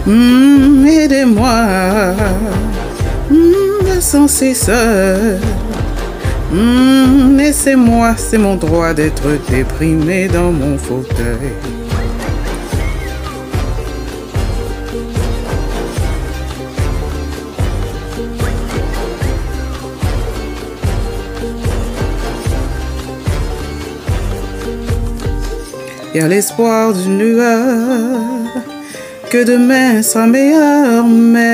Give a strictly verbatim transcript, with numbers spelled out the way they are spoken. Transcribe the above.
Mmh, aidez-moi, mmh, sans cesse. Mmh, laissez-moi, c'est mon droit d'être déprimé dans mon fauteuil. Il y a l'espoir d'une lueur, que demain sera meilleur, mais